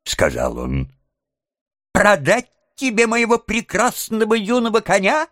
сказал он. «Продать тебе моего прекрасного юного коня?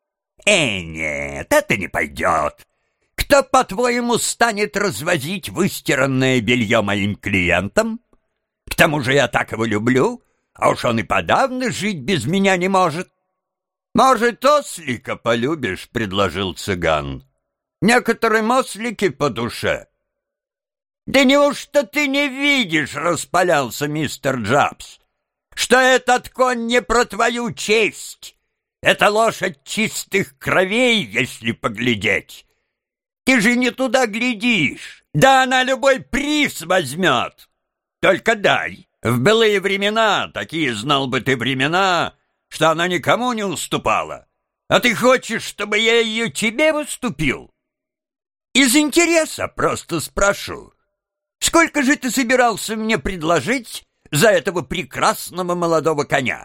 Нет, это не пойдет. Кто, по-твоему, станет развозить выстиранное белье моим клиентам? К тому же я так его люблю, а уж он и подавно жить без меня не может». «Может, ослика полюбишь?» — предложил цыган. «Некоторым ослики по душе». «Да неужто ты не видишь, — распалялся мистер Джабс, — что этот конь не про твою честь? Это лошадь чистых кровей, если поглядеть. Ты же не туда глядишь. Да она любой приз возьмет. Только дай. В былые времена, такие знал бы ты времена, что она никому не уступала. А ты хочешь, чтобы я ее тебе уступил? Из интереса просто спрошу. Сколько же ты собирался мне предложить за этого прекрасного молодого коня?»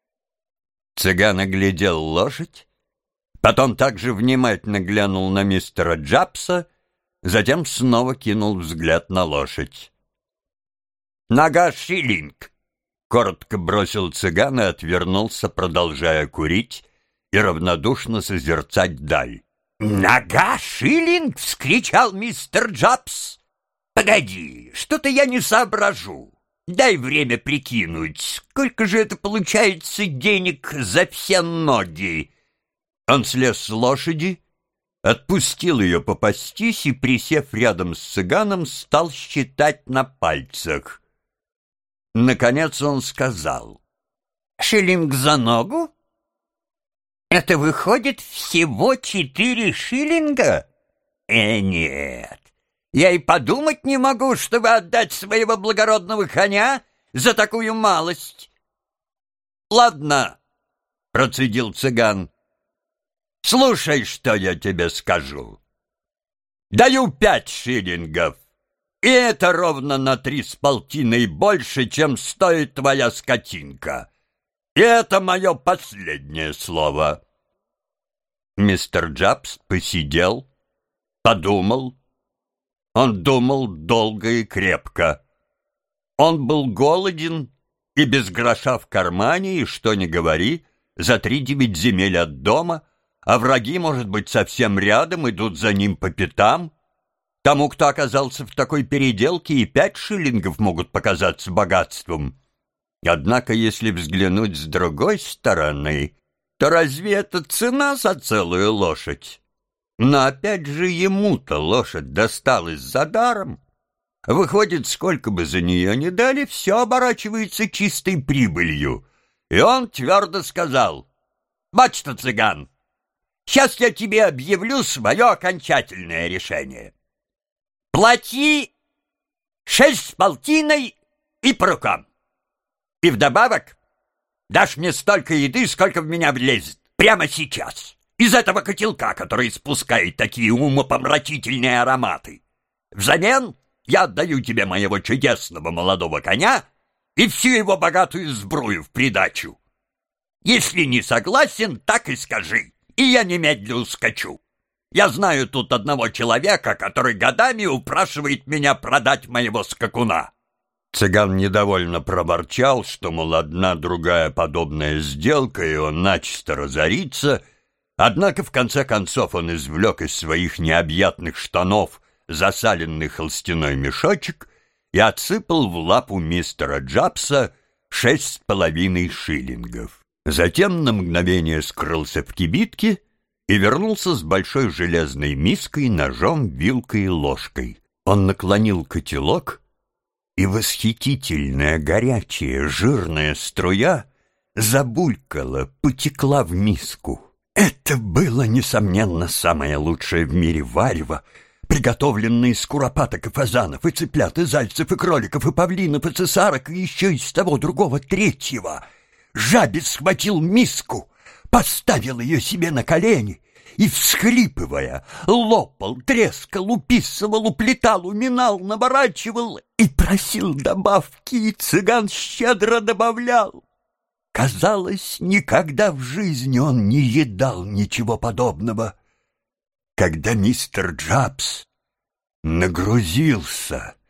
Цыган оглядел лошадь, потом также внимательно глянул на мистера Джабса, затем снова кинул взгляд на лошадь. «Нога шиллинг», — коротко бросил цыган и отвернулся, продолжая курить и равнодушно созерцать даль. «Нога шиллинг!» — вскричал мистер Джабс. «Погоди, что-то я не соображу. Дай время прикинуть, сколько же это получается денег за все ноги». Он слез с лошади, отпустил ее попастись и, присев рядом с цыганом, стал считать на пальцах. Наконец он сказал: «Шиллинг за ногу? Это выходит всего 4 шиллинга? Нет. Я и подумать не могу, чтобы отдать своего благородного коня за такую малость». «Ладно», — процедил цыган, — «слушай, что я тебе скажу. Даю 5 шиллингов, и это ровно на 3,5 больше, чем стоит твоя скотинка. И это мое последнее слово». Мистер Джабс посидел, подумал. Он думал долго и крепко. Он был голоден и без гроша в кармане, и, что ни говори, за 3-9 земель от дома, а враги, может быть, совсем рядом, идут за ним по пятам. Тому, кто оказался в такой переделке, и 5 шиллингов могут показаться богатством. Однако, если взглянуть с другой стороны, то разве это цена за целую лошадь? Но опять же ему-то лошадь досталась за даром. Выходит, сколько бы за нее ни дали, все оборачивается чистой прибылью. И он твердо сказал: «Вот что, цыган, сейчас я тебе объявлю свое окончательное решение. Плати 6,5 и по рукам. И вдобавок дашь мне столько еды, сколько в меня влезет, прямо сейчас, из этого котелка, который испускает такие умопомрачительные ароматы. Взамен я отдаю тебе моего чудесного молодого коня и всю его богатую сбрую в придачу. Если не согласен, так и скажи, и я немедленно ускочу. Я знаю тут одного человека, который годами упрашивает меня продать моего скакуна». Цыган недовольно проборчал, что, мол, одна другая подобная сделка, и он начисто разорится. Однако, в конце концов, он извлек из своих необъятных штанов засаленный холстяной мешочек и отсыпал в лапу мистера Джабса 6,5 шиллингов. Затем на мгновение скрылся в кибитке и вернулся с большой железной миской, ножом, вилкой и ложкой. Он наклонил котелок, и восхитительная, горячая, жирная струя забулькала, потекла в миску. Это было, несомненно, самое лучшее в мире варево, приготовленное из куропаток и фазанов, и цыплят, и зайцев, и кроликов, и павлинов, и цесарок, и еще из того другого третьего. Жабец схватил миску, поставил ее себе на колени и, всхлипывая, лопал, трескал, уписывал, уплетал, уминал, наворачивал и просил добавки, и цыган щедро добавлял. Казалось, никогда в жизни он не едал ничего подобного. Когда мистер Джабс нагрузился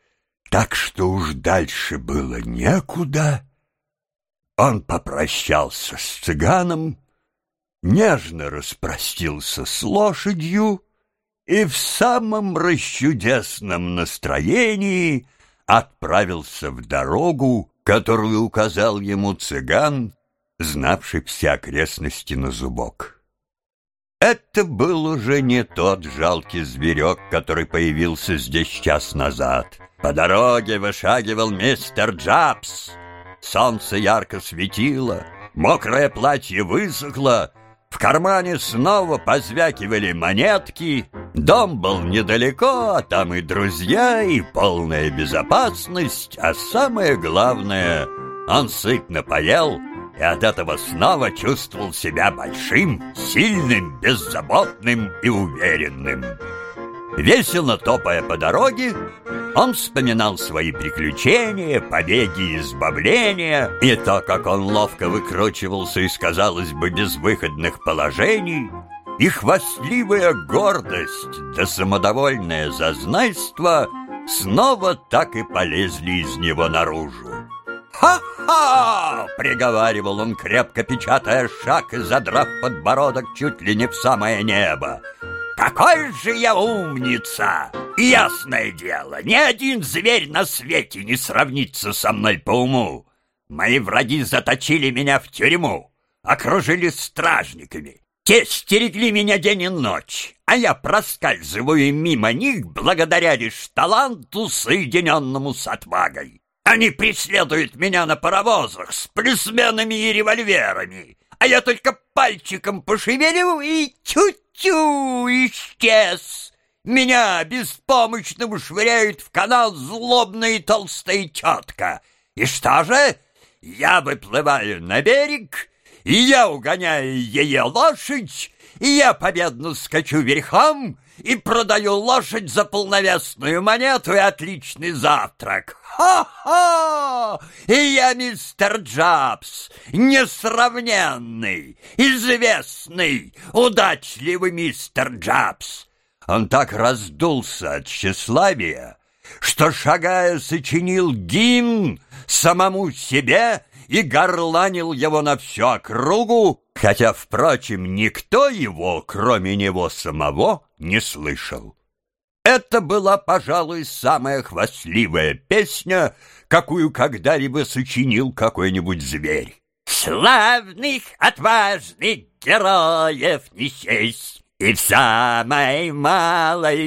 Так что уж дальше было некуда. Он попрощался с цыганом, нежно распростился с лошадью и в самом расчудесном настроении отправился в дорогу, которую указал ему цыган, знавший все окрестности на зубок. Это был уже не тот жалкий зверек, который появился здесь час назад. По дороге вышагивал мистер Джабс. Солнце ярко светило, мокрое платье высохло, в кармане снова позвякивали монетки. Дом был недалеко, а там и друзья, и полная безопасность, а самое главное, он сытно поел и от этого снова чувствовал себя большим, сильным, беззаботным и уверенным. Весело топая по дороге, он вспоминал свои приключения, побеги и избавления, и то, как он ловко выкручивался из, казалось бы, безвыходных положений, и хвастливая гордость да самодовольное зазнайство снова так и полезли из него наружу. «Ха-ха!» — приговаривал он, крепко печатая шаг и задрав подбородок чуть ли не в самое небо. «Какой же я умница! Ясное дело, ни один зверь на свете не сравнится со мной по уму. Мои враги заточили меня в тюрьму, окружили стражниками. Те стерегли меня день и ночь, а я проскальзываю мимо них благодаря лишь таланту, соединенному с отвагой. Они преследуют меня на паровозах с плюсменами и револьверами, а я только пальчиком пошевелю и тю-тю исчез. Меня беспомощно швыряют в канал злобная и толстая тетка. И что же? Я выплываю на берег, и я угоняю ее лошадь, и я победно скачу верхом и продаю лошадь за полновесную монету и отличный завтрак. Ха-ха! И я мистер Джабс, несравненный, известный, удачливый мистер Джабс. Он так раздулся от тщеславия, что, шагая, сочинил гимн самому себе и горланил его на всю округу, хотя, впрочем, никто его, кроме него самого, не слышал. Это была, пожалуй, самая хвастливая песня, какую когда-либо сочинил какой-нибудь зверь. «Славных, отважных героев не счесть, и в самой малой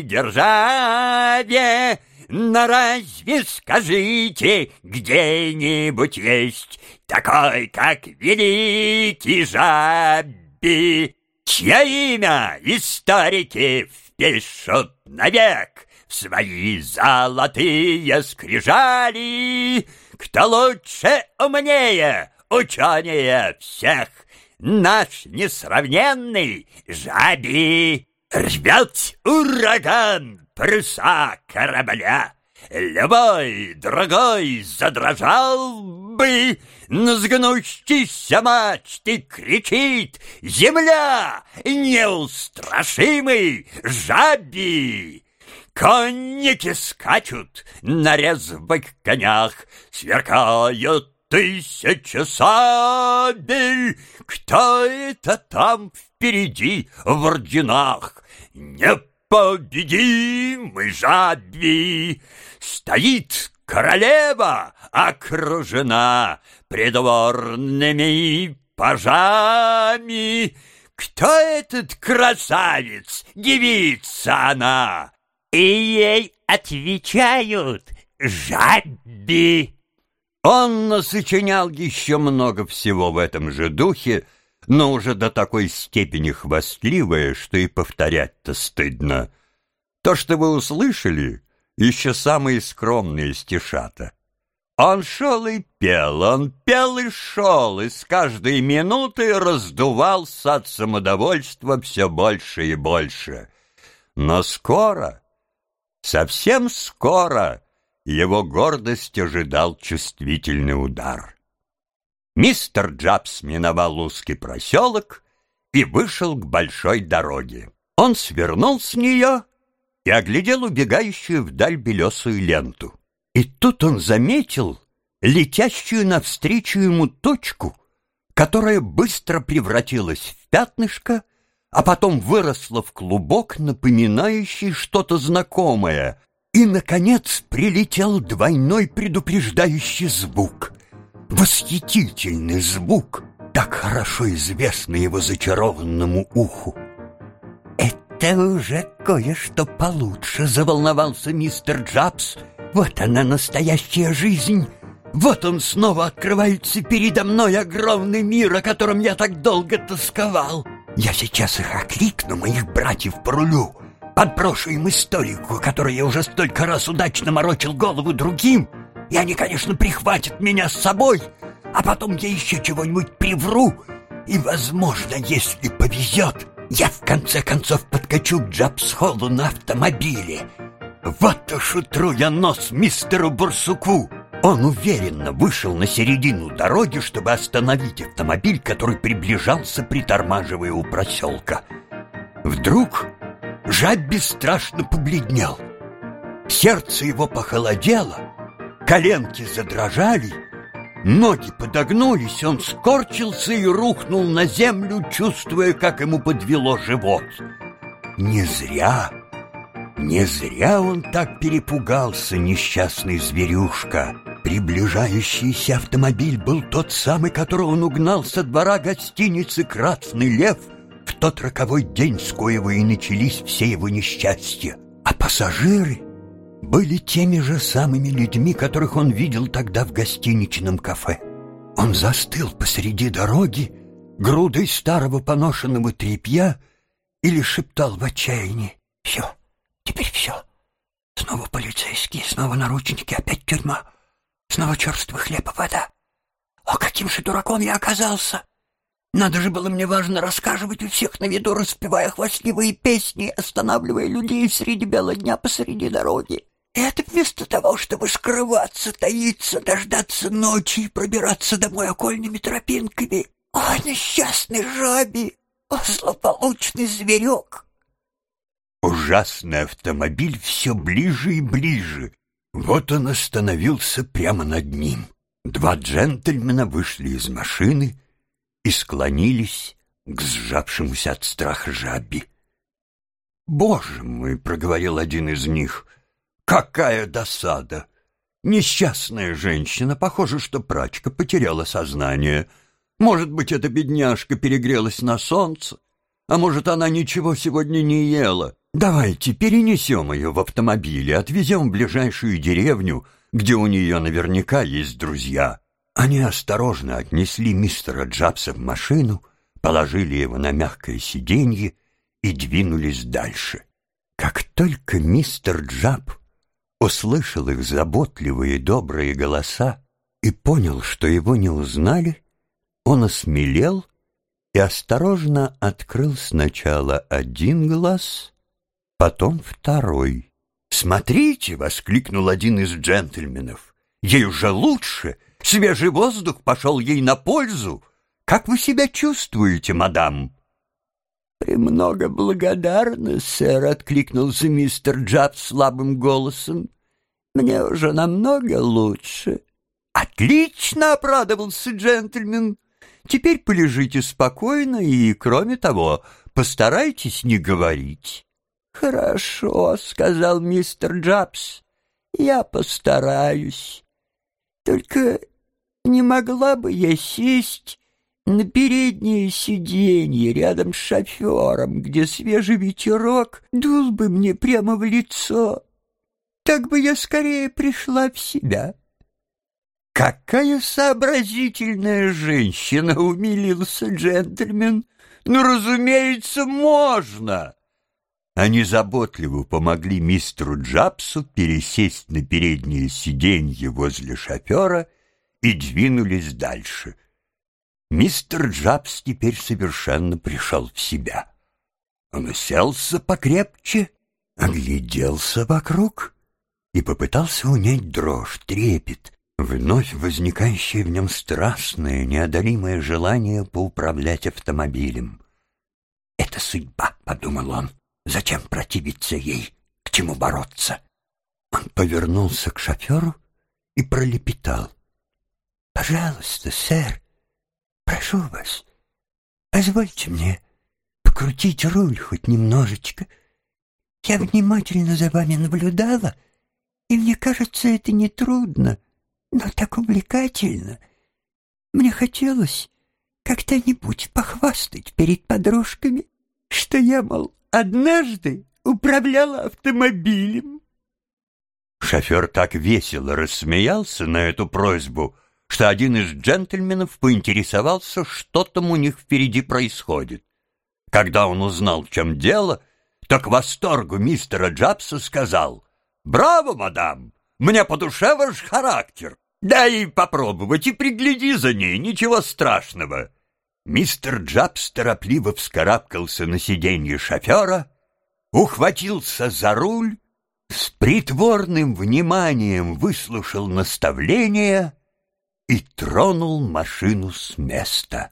державе, но разве, скажите, где-нибудь есть такой, как великий Жабби, чье имя историки впишут навек в свои золотые скрижали? Кто лучше, умнее, ученее всех, наш несравненный Жабби. Рвет ураган паруса корабля, любой другой задрожал бы, на сгнущейся мачте кричит земля, неустрашимый Жабби. Конники скачут на резвых конях, сверкают тысячи сабель. Кто это там впереди в орденах? Непобедимый Жабби. Стоит королева, окружена придворными пажами. Кто этот красавец, девица она? И ей отвечают: Жабби. Он насочинял еще много всего в этом же духе, но уже до такой степени хвастливое, что и повторять-то стыдно. То, что вы услышали, еще самые скромные стишата. Он шел и пел и шел, и с каждой минуты раздувался от самодовольства все больше и больше. Но скоро, совсем скоро, его гордость ожидал чувствительный удар. Мистер Джабс миновал узкий проселок и вышел к большой дороге. Он свернул с нее и оглядел убегающую вдаль белесую ленту. И тут он заметил летящую навстречу ему точку, которая быстро превратилась в пятнышко, а потом выросла в клубок, напоминающий что-то знакомое, и, наконец, прилетел двойной предупреждающий звук. Восхитительный звук, так хорошо известный его зачарованному уху. «Это уже кое-что получше», — заволновался мистер Джабс. «Вот она, настоящая жизнь! Вот он снова открывается передо мной, огромный мир, о котором я так долго тосковал. Я сейчас их окликну, моих братьев по рулю, подброшу им историку, которой я уже столько раз удачно морочил голову другим, и они, конечно, прихватят меня с собой, а потом я еще чего-нибудь привру, и, возможно, если повезет, я в конце концов подкачу к Джабс-Холлу на автомобиле. Вот уж утру я нос мистеру Барсуку». Он уверенно вышел на середину дороги, чтобы остановить автомобиль, который приближался, притормаживая у проселка. Вдруг Жабби страшно побледнел. Сердце его похолодело, коленки задрожали, ноги подогнулись, он скорчился и рухнул на землю, чувствуя, как ему подвело живот. Не зря он так перепугался, несчастный зверюшка. Приближающийся автомобиль был тот самый, которого он угнал со двора гостиницы «Красный лев» в тот роковой день, с коего и начались все его несчастья. А пассажиры были теми же самыми людьми, которых он видел тогда в гостиничном кафе. Он застыл посреди дороги, грудой старого поношенного тряпья, или шептал в отчаянии: «Все, теперь все. Снова полицейские, снова наручники, опять тюрьма. Снова черствый хлеб и вода. О, каким же дураком я оказался! Надо же было мне важно рассказывать у всех на виду, распевая хвастливые песни, останавливая людей среди бела дня посреди дороги. И это вместо того, чтобы скрываться, таиться, дождаться ночи и пробираться домой окольными тропинками. О, несчастный Жабби! О, злополучный зверек!» Ужасный автомобиль все ближе и ближе. Вот он остановился прямо над ним. Два джентльмена вышли из машины и склонились к сжавшемуся от страха Жабби. «Боже мой!» — проговорил один из них. «Какая досада! Несчастная женщина, похоже, что прачка потеряла сознание. Может быть, эта бедняжка перегрелась на солнце, а может, она ничего сегодня не ела. Давайте перенесем ее в автомобиле, отвезем в ближайшую деревню, где у нее наверняка есть друзья». Они осторожно отнесли мистера Джабса в машину, положили его на мягкое сиденье и двинулись дальше. Как только мистер Джаб услышал их заботливые и добрые голоса и понял, что его не узнали, он осмелел и осторожно открыл сначала один глаз, потом второй. «Смотрите!» — воскликнул один из джентльменов. «Ей уже лучше! Свежий воздух пошел ей на пользу! Как вы себя чувствуете, мадам?» «Премного благодарна, сэр», — откликнулся мистер Джабс слабым голосом. «Мне уже намного лучше». «Отлично!» — обрадовался джентльмен. «Теперь полежите спокойно и, кроме того, постарайтесь не говорить». «Хорошо», — сказал мистер Джабс, — «я постараюсь. Только не могла бы я сесть на переднее сиденье рядом с шофером, где свежий ветерок дул бы мне прямо в лицо? Так бы я скорее пришла в себя». «Какая сообразительная женщина!» — умилился джентльмен. «Ну, разумеется, можно!» Они заботливо помогли мистеру Джабсу пересесть на переднее сиденье возле шофера и двинулись дальше. Мистер Джабс теперь совершенно пришел в себя. Он уселся покрепче, огляделся вокруг и попытался унять дрожь, трепет, вновь возникающее в нем страстное, неодолимое желание поуправлять автомобилем. «Это судьба», — подумал он. «Зачем противиться ей? К чему бороться?» Он повернулся к шоферу и пролепетал: «Пожалуйста, сэр, прошу вас, позвольте мне покрутить руль хоть немножечко. Я внимательно за вами наблюдала, и мне кажется, это нетрудно, но так увлекательно. Мне хотелось когда-нибудь похвастать перед подружками, что я, мол, однажды управляла автомобилем». Шофер так весело рассмеялся на эту просьбу, что один из джентльменов поинтересовался, что там у них впереди происходит. Когда он узнал, в чем дело, то к восторгу мистера Джабса сказал: «Браво, мадам! Мне по душе ваш характер. Дай попробовать и пригляди за ней, ничего страшного». Мистер Джабс торопливо вскарабкался на сиденье шофера, ухватился за руль, с притворным вниманием выслушал наставления и тронул машину с места.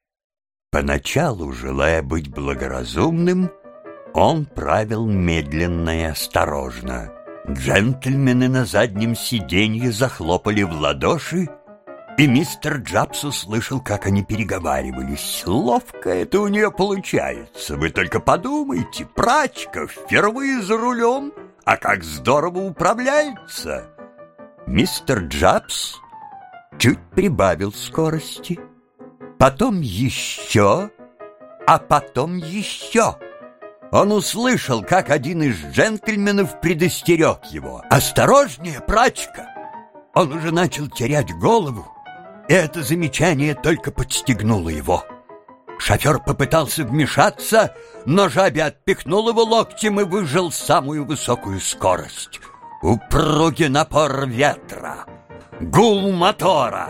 Поначалу, желая быть благоразумным, он правил медленно и осторожно. Джентльмены на заднем сиденье захлопали в ладоши, и мистер Джабс услышал, как они переговаривались. «Ловко это у нее получается. Вы только подумайте, прачка впервые за рулем, а как здорово управляется!» Мистер Джабс чуть прибавил скорости, потом еще, а потом еще. Он услышал, как один из джентльменов предостерег его: «Осторожнее, прачка!» Он уже начал терять голову, и это замечание только подстегнуло его. Шофер попытался вмешаться, но жабе отпихнул его локтем и выжал самую высокую скорость. Упругий напор ветра, гул мотора,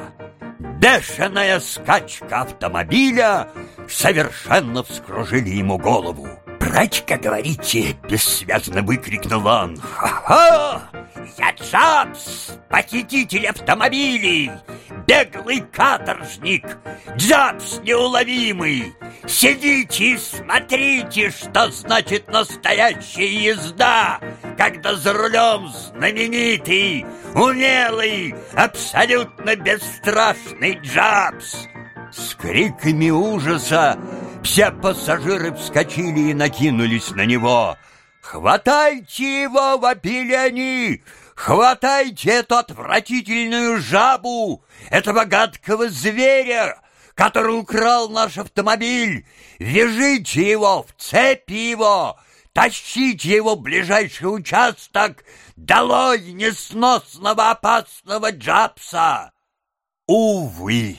бешеная скачка автомобиля совершенно вскружили ему голову. «Прачка, говорите?» — бессвязно выкрикнул он. «Ха-ха! Я Джабс, похититель автомобилей, беглый каторжник, Джабс неуловимый. Сидите и смотрите, что значит настоящая езда, когда за рулем знаменитый, умелый, абсолютно бесстрашный Джабс». С криками ужаса все пассажиры вскочили и накинулись на него. «Хватайте его!» — вопили они. «Хватайте эту отвратительную жабу, этого гадкого зверя, который украл наш автомобиль! Вяжите его, в цепи его, тащите его в ближайший участок! Долой несносного опасного Джабса!» Увы!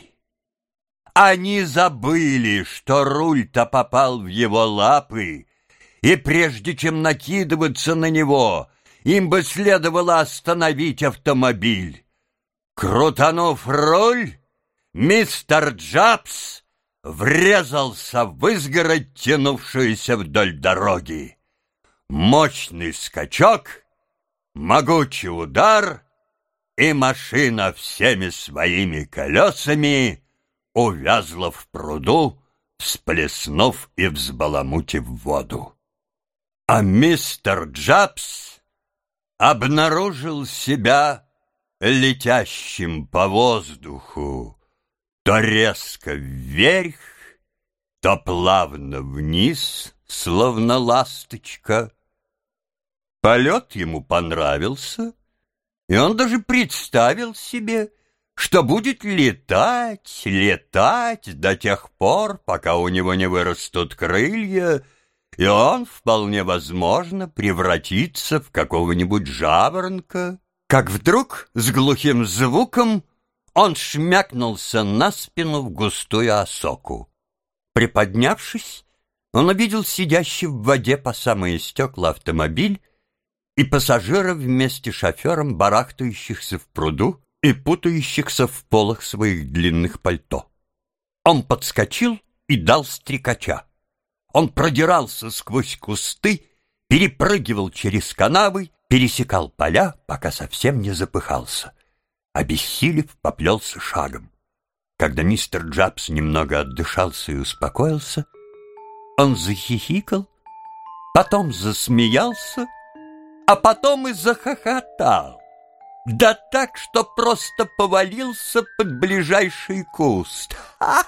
Они забыли, что руль-то попал в его лапы, и прежде чем накидываться на него, им бы следовало остановить автомобиль. Крутанув руль, мистер Джабс врезался в изгородь, тянувшуюся вдоль дороги. Мощный скачок, могучий удар, и машина всеми своими колесами увязла в пруду, всплеснув и взбаламутив воду. А мистер Джабс обнаружил себя летящим по воздуху, то резко вверх, то плавно вниз, словно ласточка. Полет ему понравился, и он даже представил себе, что будет летать до тех пор, пока у него не вырастут крылья, и он, вполне возможно, превратится в какого-нибудь жаворонка. Как вдруг с глухим звуком он шмякнулся на спину в густую осоку. Приподнявшись, он увидел сидящий в воде по самые стекла автомобиль и пассажиров вместе с шофером, барахтающихся в пруду и путающихся в полах своих длинных пальто. Он подскочил и дал стрекача. Он продирался сквозь кусты, перепрыгивал через канавы, пересекал поля, пока совсем не запыхался. Обессилев, поплелся шагом. Когда мистер Джабс немного отдышался и успокоился, он захихикал, потом засмеялся, а потом и захохотал. Да так, что просто повалился под ближайший куст.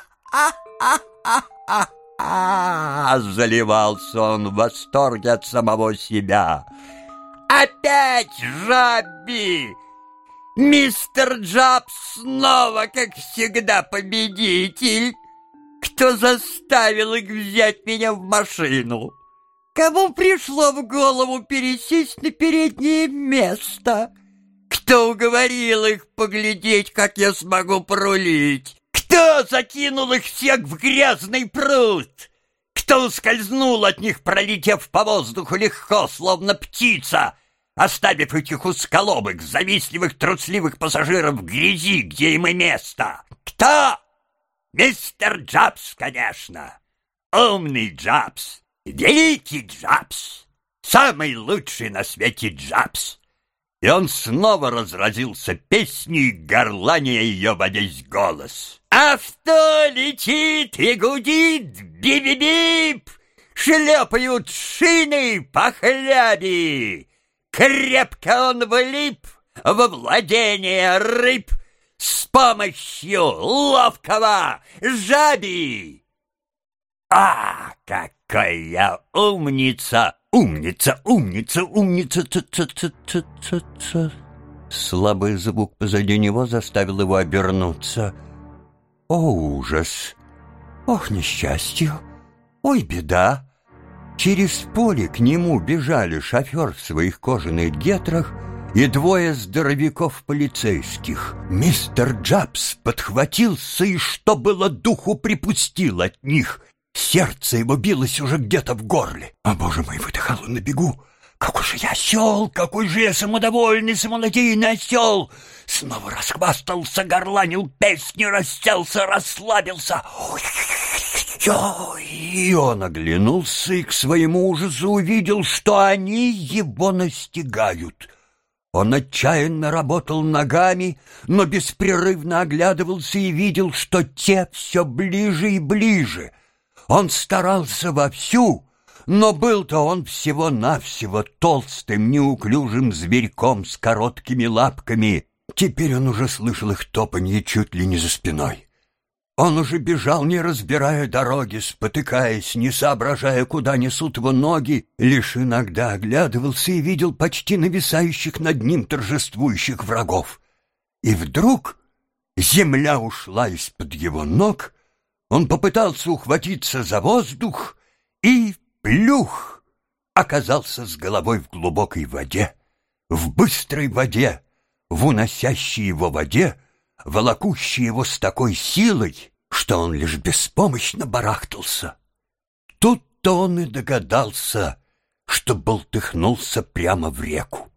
«Ха-ха-ха-ха-ха!» Заливался он в восторге от самого себя. «Опять жаби! Мистер Джобс снова, как всегда, победитель! Кто заставил их взять меня в машину? Кому пришло в голову пересесть на переднее место? Кто уговорил их поглядеть, как я смогу порулить? Кто закинул их всех в грязный пруд? Кто ускользнул от них, пролетев по воздуху легко, словно птица, оставив этих усколобых, завистливых, трусливых пассажиров в грязи, где им и место? Кто? Мистер Джобс, конечно. Умный Джобс, великий Джобс, самый лучший на свете Джобс. И он снова разразился песней, горланя ее во весь голос. Авто летит и гудит, бип-бип-бип, шлепают шины по хляби. Крепко он влип во владение рыб с помощью ловкого жаби. А, какой я умница! Умница, умница, умница! Ц-ц-ц-ц-ц-ц. Слабый звук позади него заставил его обернуться. О, ужас! Ох, несчастье! Ой, беда! Через поле к нему бежали шофер в своих кожаных гетрах и двое здоровяков полицейских. Мистер Джобс подхватился и, что было духу, припустил от них. Сердце его билось уже где-то в горле. «О, боже мой!» — выдыхал он на бегу. «Какой же я осел! Какой же я самодовольный, самонадеянный осел!» Снова расхвастался, горланил песню, расселся, расслабился. И он оглянулся и к своему ужасу увидел, что они его настигают. Он отчаянно работал ногами, но беспрерывно оглядывался и видел, что те все ближе и ближе. Он старался вовсю, но был-то он всего-навсего толстым, неуклюжим зверьком с короткими лапками. Теперь он уже слышал их топанье чуть ли не за спиной. Он уже бежал, не разбирая дороги, спотыкаясь, не соображая, куда несут его ноги, лишь иногда оглядывался и видел почти нависающих над ним торжествующих врагов. И вдруг земля ушла из-под его ног, он попытался ухватиться за воздух и, плюх, оказался с головой в глубокой воде, в быстрой воде, в уносящей его воде, волокущей его с такой силой, что он лишь беспомощно барахтался. Тут-то он и догадался, что болтыхнулся прямо в реку.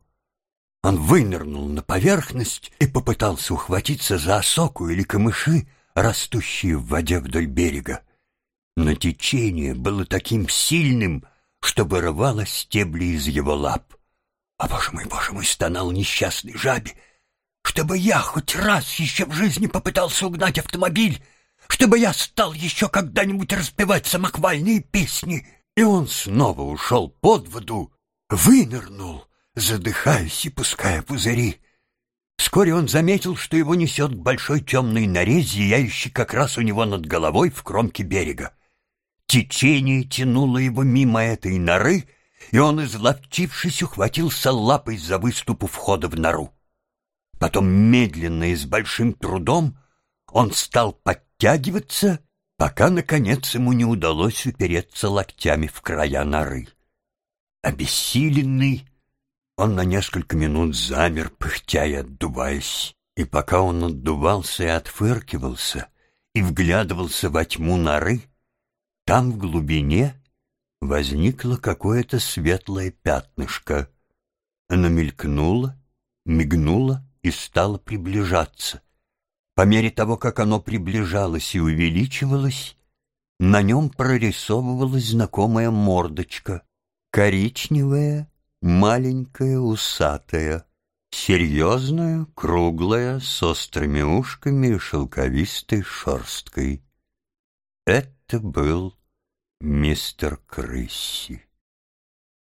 Он вынырнул на поверхность и попытался ухватиться за осоку или камыши, растущие в воде вдоль берега. Но течение было таким сильным, что вырывало стебли из его лап. «А, боже мой!» — стонал несчастный жабе. «Чтобы я хоть раз еще в жизни попытался угнать автомобиль, чтобы я стал еще когда-нибудь распевать самохвальные песни!» И он снова ушел под воду, вынырнул, задыхаясь и пуская пузыри. Вскоре он заметил, что его несет к большой темной норе, зияющей как раз у него над головой в кромке берега. Течение тянуло его мимо этой норы, и он, изловчившись, ухватился лапой за выступ у входа в нору. Потом медленно и с большим трудом он стал подтягиваться, пока, наконец, ему не удалось упереться локтями в края норы. Обессиленный, он на несколько минут замер, пыхтя и отдуваясь. И пока он отдувался и отфыркивался, и вглядывался во тьму норы, там в глубине возникло какое-то светлое пятнышко. Оно мелькнуло, мигнуло и стало приближаться. По мере того, как оно приближалось и увеличивалось, на нем прорисовывалась знакомая мордочка, коричневая, маленькая, усатая, серьезная, круглая, с острыми ушками и шелковистой шерсткой. Это был мистер Крысси.